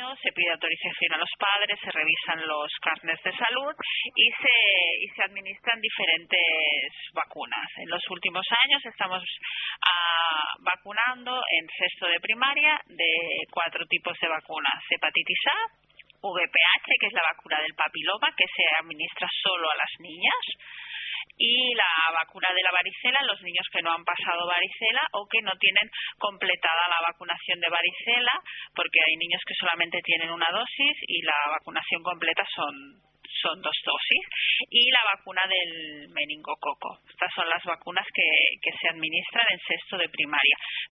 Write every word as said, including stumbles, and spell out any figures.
año, se pide autorización a los padres, se revisan los carnets de salud y se, y se administran diferentes vacunas. En los últimos años estamos ah, vacunando en sexto de primaria de cuatro tipos de vacunas: hepatitis A, V P H, que es la vacuna del papiloma, que se administra solo a las niñas, y la vacuna de la varicela en los niños que no han pasado varicela o que no tienen completada la vacunación de varicela, porque hay niños que solamente tienen una dosis y la vacunación completa son son dos dosis, y la vacuna del meningococo. Estas son las vacunas que, que se administran en sexto de primaria.